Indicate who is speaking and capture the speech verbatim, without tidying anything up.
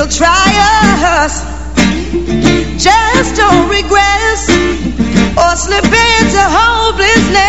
Speaker 1: try us. Just don't regress or slip into hopelessness.